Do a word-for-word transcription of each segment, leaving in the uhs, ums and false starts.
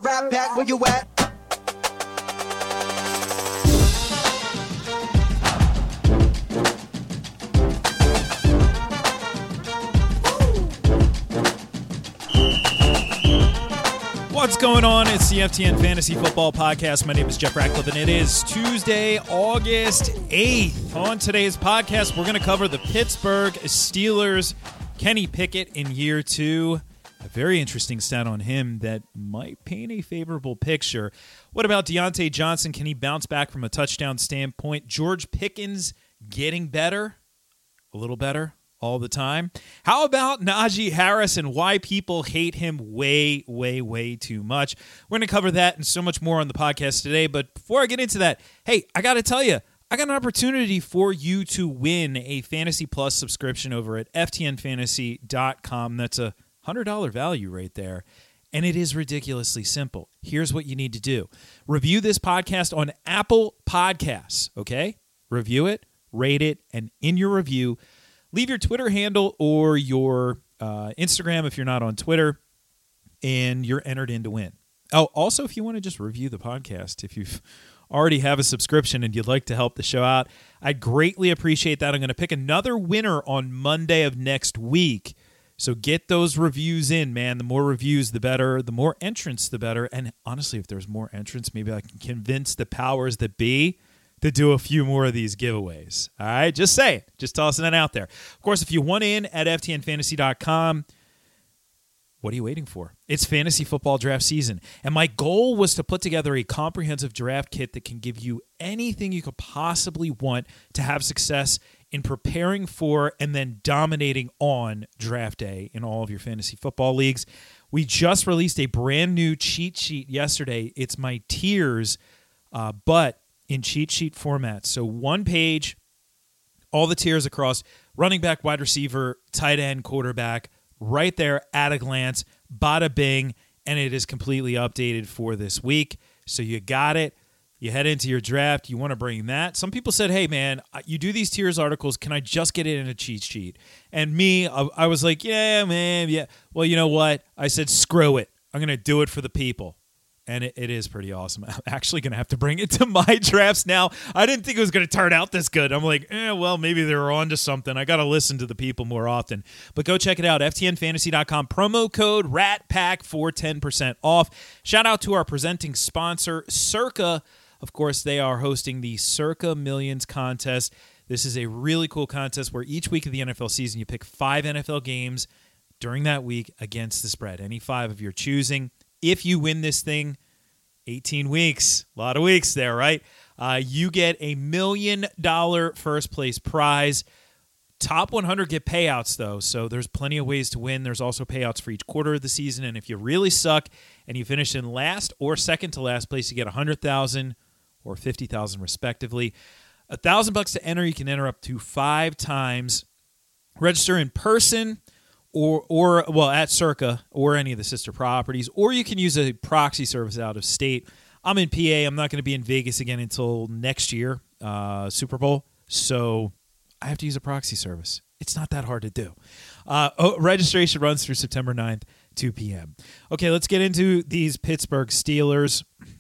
Rap back, where you at? What's going on? It's the F T N Fantasy Football Podcast. My name is Jeff Ratcliffe, and it is Tuesday, August eighth. On today's podcast, we're going to cover the Pittsburgh Steelers, Kenny Pickett in year two. A very interesting stat on him that might paint a favorable picture. What about Deontay Johnson? Can he bounce back from a touchdown standpoint? George Pickens getting better, a little better all the time. How about Najee Harris and why people hate him way, way, way too much? We're going to cover that and so much more on the podcast today. But before I get into that, hey, I got to tell you, I got an opportunity for you to win a Fantasy Plus subscription over at F T N fantasy dot com. That's a one hundred dollars value right there. And it is ridiculously simple. Here's what you need to do. Review this podcast on Apple Podcasts, okay? Review it, rate it, and in your review, leave your Twitter handle or your uh, Instagram if you're not on Twitter, and you're entered in to win. Oh, also, if you want to just review the podcast, if you've already have a subscription and you'd like to help the show out, I'd greatly appreciate that. I'm going to pick another winner on Monday of next week. So get those reviews in, man. The more reviews, the better. The more entrants, the better. And honestly, if there's more entrants, maybe I can convince the powers that be to do a few more of these giveaways. All right? Just say it. Just tossing that out there. Of course, if you want in at F T N fantasy dot com, what are you waiting for? It's fantasy football draft season. And my goal was to put together a comprehensive draft kit that can give you anything you could possibly want to have success in preparing for and then dominating on draft day in all of your fantasy football leagues. We just released a brand new cheat sheet yesterday. It's my tiers, uh, but in cheat sheet format. So one page, all the tiers across running back, wide receiver, tight end, quarterback, right there at a glance, bada bing, and it is completely updated for this week. So you got it. You head into your draft. You want to bring that. Some people said, hey, man, you do these tiers articles. Can I just get it in a cheat sheet? And me, I, I was like, yeah, man, yeah. Well, you know what? I said, screw it. I'm going to do it for the people. And it, it is pretty awesome. I'm actually going to have to bring it to my drafts now. I didn't think it was going to turn out this good. I'm like, eh, well, maybe they were on to something. I got to listen to the people more often. But go check it out, F T N fantasy dot com. Promo code RATPACK for ten percent off. Shout out to our presenting sponsor, Circa. Of course, they are hosting the Circa Millions contest. This is a really cool contest where each week of the N F L season, you pick five N F L games during that week against the spread. Any five of your choosing. If you win this thing, eighteen weeks, a lot of weeks there, right? Uh, you get a million dollar first place prize. Top one hundred get payouts, though, so there's plenty of ways to win. There's also payouts for each quarter of the season, and if you really suck and you finish in last or second to last place, you get one hundred thousand dollars or fifty thousand dollars respectively. one thousand bucks to enter. You can enter up to five times. Register in person. Or, or well, at Circa or any of the sister properties, or you can use a proxy service out of state. I'm in P A. I'm not going to be in Vegas again until next year, uh, Super Bowl. So I have to use a proxy service. It's not that hard to do. Uh, oh, registration runs through September ninth, two p.m. Okay, let's get into these Pittsburgh Steelers.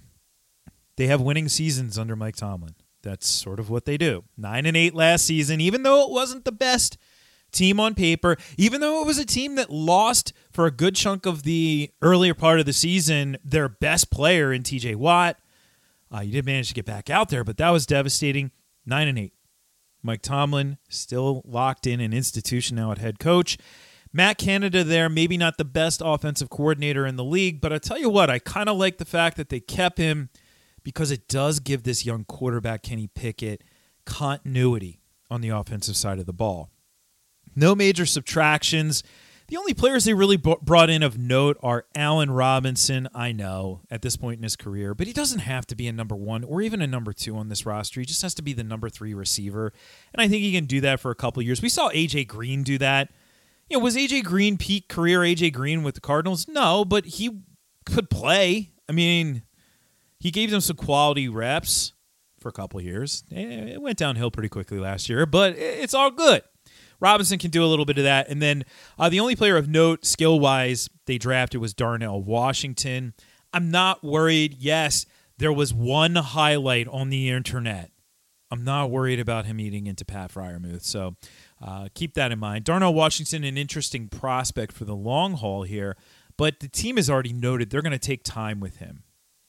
They have winning seasons under Mike Tomlin. That's sort of what they do. Nine and eight last season, even though it wasn't the best team on paper, even though it was a team that lost for a good chunk of the earlier part of the season, their best player in T J Watt. Uh, you did manage to get back out there, but that was devastating. Nine and eight. Mike Tomlin still locked in an institution now at head coach. Matt Canada there, maybe not the best offensive coordinator in the league, but I tell you what, I kind of like the fact that they kept him because it does give this young quarterback, Kenny Pickett, continuity on the offensive side of the ball. No major subtractions. The only players they really b- brought in of note are Allen Robinson, I know, at this point in his career, but he doesn't have to be a number one or even a number two on this roster. He just has to be the number three receiver, and I think he can do that for a couple years. We saw A J Green do that. You know, was A J Green peak career A J Green with the Cardinals? No, but he could play. I mean, he gave them some quality reps for a couple years. It went downhill pretty quickly last year, but it's all good. Robinson can do a little bit of that. And then uh, the only player of note, skill-wise, they drafted was Darnell Washington. I'm not worried. Yes, there was one highlight on the internet. I'm not worried about him eating into Pat Freiermuth, so uh, keep that in mind. Darnell Washington, an interesting prospect for the long haul here, but the team has already noted they're going to take time with him.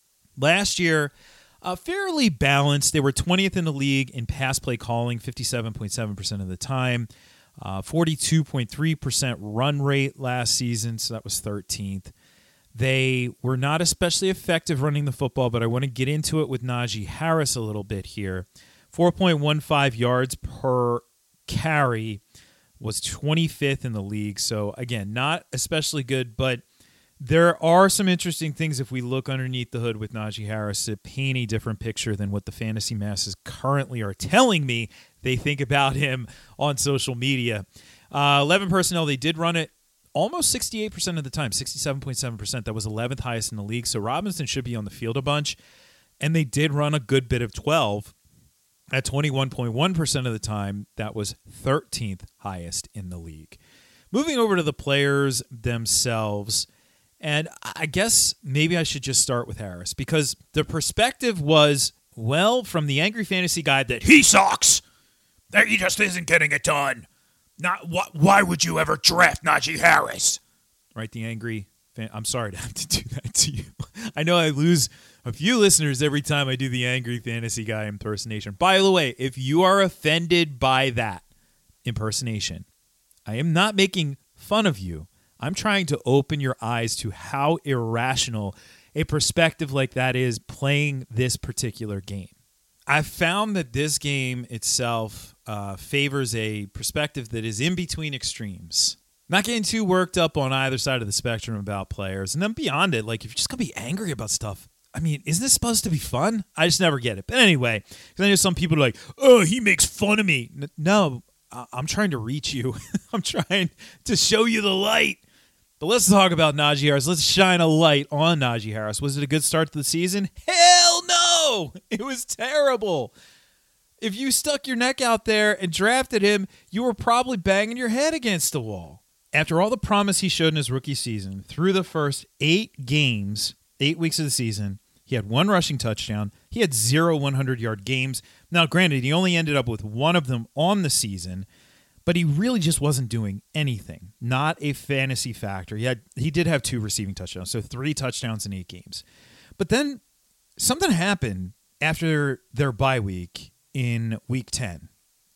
Last year, uh, fairly balanced. They were twentieth in the league in pass play calling, fifty-seven point seven percent of the time, uh, forty-two point three percent run rate last season, so that was thirteenth. They were not especially effective running the football, but I want to get into it with Najee Harris a little bit here. four point one five yards per carry was twenty-fifth in the league. So, again, not especially good, but there are some interesting things if we look underneath the hood with Najee Harris to paint a different picture than what the fantasy masses currently are telling me they think about him on social media. Uh, eleven personnel, they did run it almost sixty-eight percent of the time, sixty-seven point seven percent. That was eleventh highest in the league. So Robinson should be on the field a bunch. And they did run a good bit of twelve. At twenty-one point one percent of the time, that was thirteenth highest in the league. Moving over to the players themselves, and I guess maybe I should just start with Harris because the perspective was, well, from the Angry Fantasy Guide that he sucks, that he just isn't getting it done. Not wh- Why would you ever draft Najee Harris? Right, the Angry fan. I'm sorry to have to do that to you. I know I lose a few listeners every time I do the Angry Fantasy Guy impersonation. By the way, if you are offended by that impersonation, I am not making fun of you. I'm trying to open your eyes to how irrational a perspective like that is playing this particular game. I've found that this game itself uh, favors a perspective that is in between extremes. Not getting too worked up on either side of the spectrum about players. And then beyond it, like if you're just going to be angry about stuff, I mean, isn't this supposed to be fun? I just never get it. But anyway, because I know some people are like, oh, he makes fun of me. N- no, I- I'm trying to reach you. I'm trying to show you the light. But let's talk about Najee Harris. Let's shine a light on Najee Harris. Was it a good start to the season? Hell no! It was terrible. If you stuck your neck out there and drafted him, you were probably banging your head against the wall. After all the promise he showed in his rookie season, through the first eight games, eight weeks of the season, he had one rushing touchdown. He had zero hundred-yard games. Now, granted, he only ended up with one of them on the season, but he really just wasn't doing anything. Not a fantasy factor. He had he did have two receiving touchdowns, so three touchdowns in eight games. But then something happened after their bye week in week ten.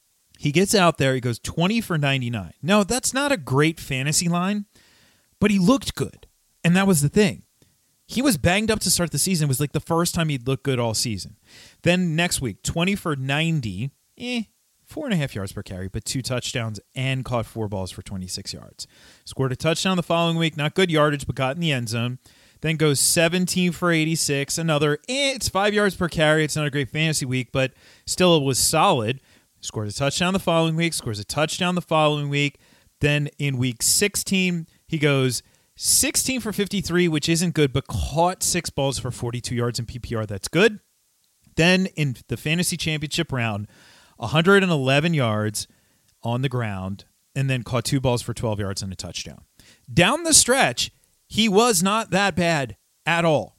He gets out there, he goes twenty for ninety-nine. Now, that's not a great fantasy line, but he looked good, and that was the thing. He was banged up to start the season. It was like the first time he'd looked good all season. Then next week, twenty for ninety, eh, four and a half yards per carry, but two touchdowns and caught four balls for twenty-six yards. Scored a touchdown the following week, not good yardage, but got in the end zone. Then goes seventeen for eighty-six, another, eh, it's five yards per carry. It's not a great fantasy week, but still it was solid. Scored a touchdown the following week, scores a touchdown the following week. Then in week sixteen, he goes sixteen for fifty-three, which isn't good, but caught six balls for forty-two yards in P P R. That's good. Then in the fantasy championship round, one hundred eleven yards on the ground, and then caught two balls for twelve yards and a touchdown. Down the stretch, he was not that bad at all.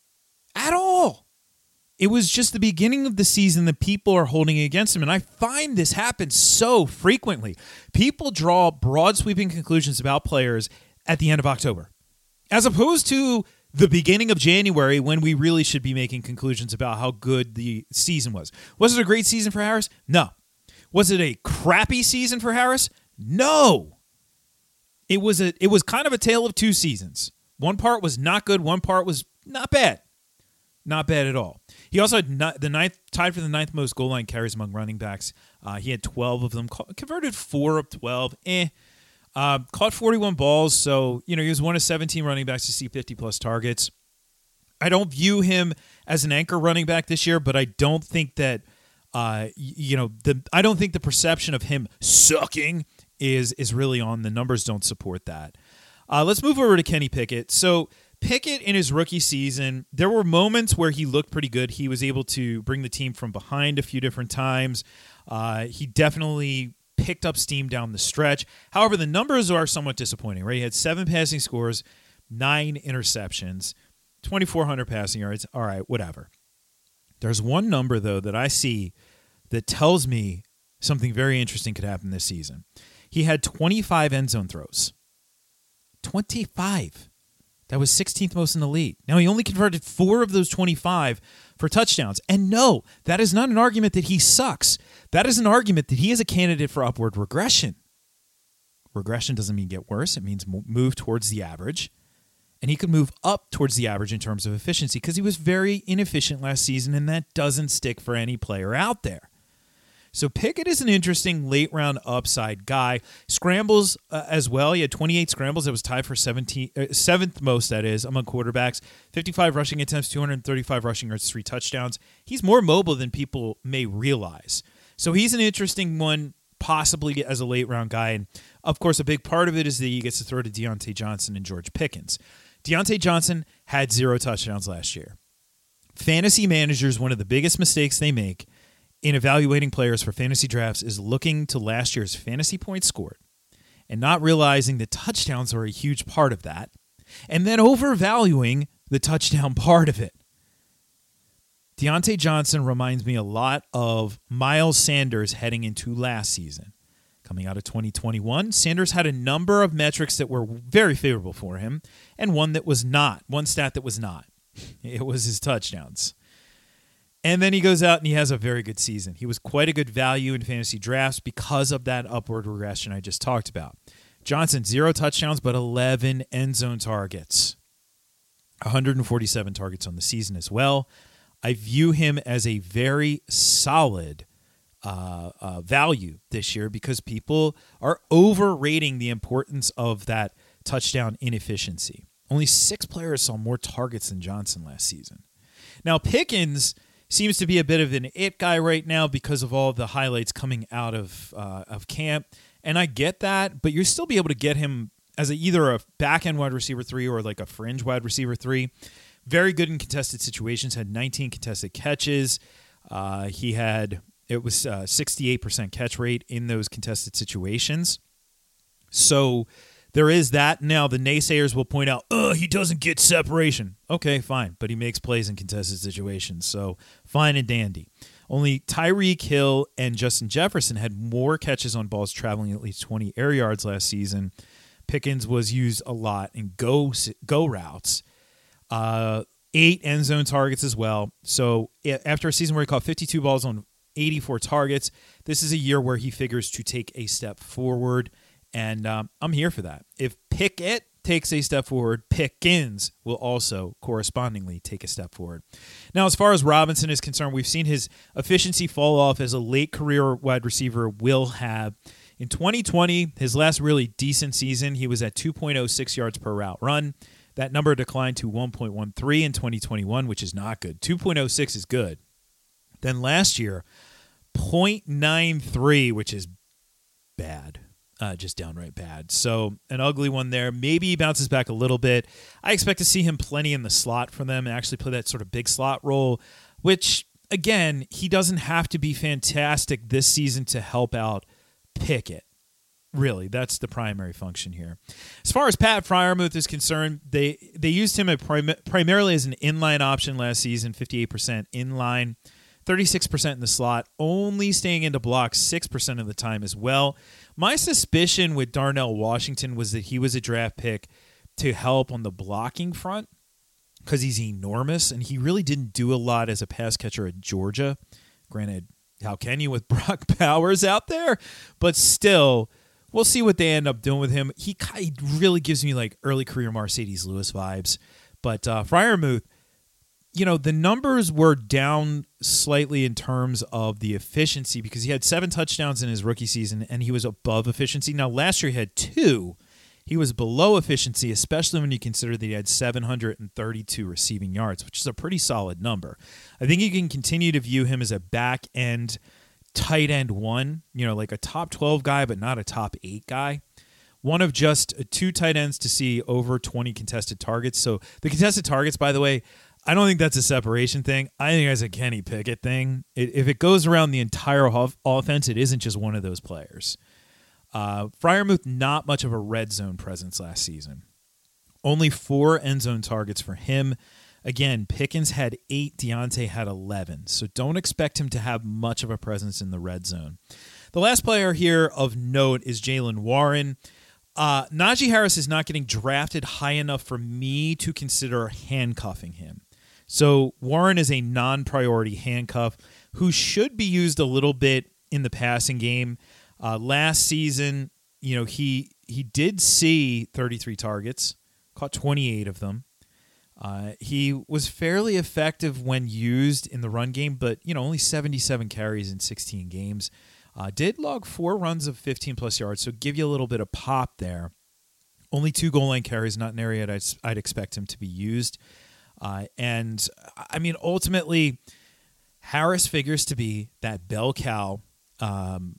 At all. It was just the beginning of the season that people are holding against him, and I find this happens so frequently. People draw broad sweeping conclusions about players at the end of October, as opposed to the beginning of January when we really should be making conclusions about how good the season was. Was it a great season for Harris? No. Was it a crappy season for Harris? No. It was a it was kind of a tale of two seasons. One part was not good, one part was not bad. Not bad at all. He also had not, the ninth, tied for the ninth most goal line carries among running backs. Uh, he had twelve of them, converted four of twelve. Eh. Uh, caught forty-one balls, so you know he was one of seventeen running backs to see fifty-plus targets. I don't view him as an anchor running back this year, but I don't think that uh, you know the I don't think the perception of him sucking is is really on. The numbers don't support that. Uh, let's move over to Kenny Pickett. So Pickett in his rookie season, there were moments where he looked pretty good. He was able to bring the team from behind a few different times. Uh, he definitely picked up steam down the stretch. However, the numbers are somewhat disappointing, right? He had seven passing scores, nine interceptions, twenty-four hundred passing yards. All right, whatever. There's one number, though, that I see that tells me something very interesting could happen this season. He had twenty-five end zone throws. twenty-five. That was sixteenth most in the league. Now, he only converted four of those twenty-five for touchdowns. And no, that is not an argument that he sucks. That is an argument that he is a candidate for upward regression. Regression doesn't mean get worse. It means move towards the average. And he could move up towards the average in terms of efficiency because he was very inefficient last season, and that doesn't stick for any player out there. So Pickett is an interesting late-round upside guy. Scrambles uh, as well. He had twenty-eight scrambles. That was tied for seventeenth, uh, seventh most, that is, among quarterbacks. fifty-five rushing attempts, two hundred thirty-five rushing yards, three touchdowns. He's more mobile than people may realize. So he's an interesting one, possibly as a late-round guy. And, of course, a big part of it is that he gets to throw to Deontay Johnson and George Pickens. Deontay Johnson had zero touchdowns last year. Fantasy managers, one of the biggest mistakes they make in evaluating players for fantasy drafts is looking to last year's fantasy points scored and not realizing that touchdowns are a huge part of that, and then overvaluing the touchdown part of it. Deontay Johnson reminds me a lot of Miles Sanders heading into last season. Coming out of twenty twenty-one, Sanders had a number of metrics that were very favorable for him, and one that was not, one stat that was not. It was his touchdowns. And then he goes out and he has a very good season. He was quite a good value in fantasy drafts because of that upward regression I just talked about. Johnson, zero touchdowns, but eleven end zone targets. one hundred forty-seven targets on the season as well. I view him as a very solid uh, uh, value this year because people are overrating the importance of that touchdown inefficiency. Only six players saw more targets than Johnson last season. Now, Pickens seems to be a bit of an it guy right now because of all the highlights coming out of uh, of camp, and I get that, but you'll still be able to get him as a, either a back-end wide receiver three or like a fringe wide receiver three. Very good in contested situations, had nineteen contested catches. Uh, he had, it was uh, sixty-eight percent catch rate in those contested situations. So there is that. Now, the naysayers will point out, oh, he doesn't get separation. Okay, fine, but he makes plays in contested situations, so fine and dandy. Only Tyreek Hill and Justin Jefferson had more catches on balls traveling at least twenty air yards last season. Pickens was used a lot in go, go routes. Uh, eight end zone targets as well. So after a season where he caught fifty-two balls on eighty-four targets, this is a year where he figures to take a step forward. And um, I'm here for that. If Pickett takes a step forward, Pickens will also correspondingly take a step forward. Now, as far as Robinson is concerned, we've seen his efficiency fall off as a late career wide receiver will have. In twenty twenty, his last really decent season, he was at two point oh six yards per route run. That number declined to one point one three in twenty twenty-one, which is not good. two point oh six is good. Then last year, zero point nine three, which is bad. Uh, just downright bad. So an ugly one there. Maybe he bounces back a little bit. I expect to see him plenty in the slot for them and actually play that sort of big slot role, which, again, he doesn't have to be fantastic this season to help out Pickett. Really, that's the primary function here. As far as Pat Freiermuth is concerned, they they used him prim- primarily as an inline option last season, fifty-eight percent inline, thirty-six percent in the slot, only staying into blocks six percent of the time as well. My suspicion with Darnell Washington was that he was a draft pick to help on the blocking front because he's enormous, and he really didn't do a lot as a pass catcher at Georgia. Granted, how can you with Brock Bowers out there? But still, we'll see what they end up doing with him. He, he really gives me like early career Mercedes Lewis vibes. But uh, Freiermuth, you know, the numbers were down slightly in terms of the efficiency because he had seven touchdowns in his rookie season and he was above efficiency. Now, last year he had two. He was below efficiency, especially when you consider that he had seven hundred thirty-two receiving yards, which is a pretty solid number. I think you can continue to view him as a back-end tight end one, you know, like a top twelve guy, but not a top eight guy. One of just two tight ends to see over twenty contested targets. So the contested targets, by the way, I don't think that's a separation thing. I think that's a Kenny Pickett thing. It, if it goes around the entire off- offense, it isn't just one of those players. Uh, Freiermuth, not much of a red zone presence last season. Only four end zone targets for him. Again, Pickens had eight, Deontay had eleven, so don't expect him to have much of a presence in the red zone. The last player here of note is Jaylen Warren. Uh, Najee Harris is not getting drafted high enough for me to consider handcuffing him. So Warren is a non-priority handcuff who should be used a little bit in the passing game. Uh, last season, you know, he he did see thirty-three targets, caught twenty-eight of them. Uh, he was fairly effective when used in the run game, but, you know, only seventy-seven carries in sixteen games. Uh, did log four runs of fifteen-plus yards, so give you a little bit of pop there. Only two goal line carries, not an area I'd, I'd expect him to be used. Uh, and, I mean, ultimately, Harris figures to be that bell cow, um,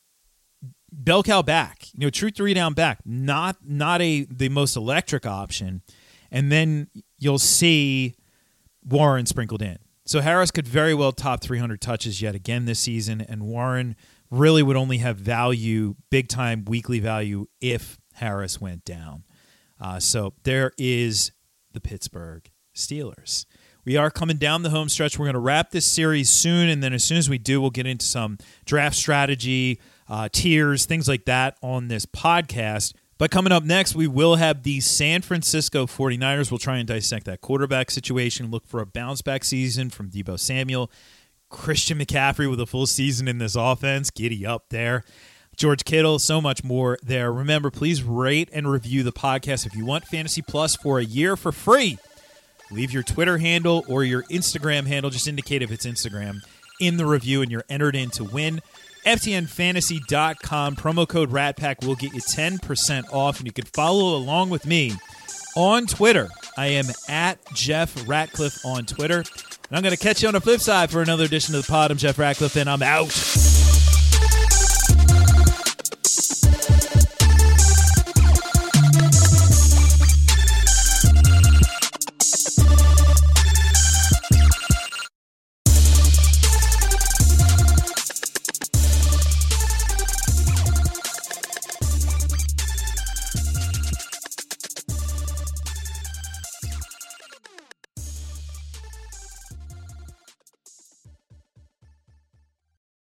bell cow back, you know, true three-down back, not not a the most electric option. And then you'll see Warren sprinkled in. So Harris could very well top three hundred touches yet again this season, and Warren really would only have value, big-time weekly value, if Harris went down. Uh, so there is the Pittsburgh Steelers. We are coming down the home stretch. We're going to wrap this series soon, and then as soon as we do, we'll get into some draft strategy, uh, tiers, things like that on this podcast. But coming up next, we will have the San Francisco forty-niners. We'll try and dissect that quarterback situation, look for a bounce-back season from Deebo Samuel. Christian McCaffrey with a full season in this offense. Giddy up there. George Kittle, so much more there. Remember, please rate and review the podcast. If you want Fantasy Plus for a year for free, leave your Twitter handle or your Instagram handle, just indicate if it's Instagram, in the review, and you're entered in to win. F T N fantasy dot com, promo code RATPACK will get you ten percent off, and you can follow along with me on Twitter. I am at Jeff Ratcliffe on Twitter. And I'm going to catch you on the flip side for another edition of the pod. I'm Jeff Ratcliffe, and I'm out.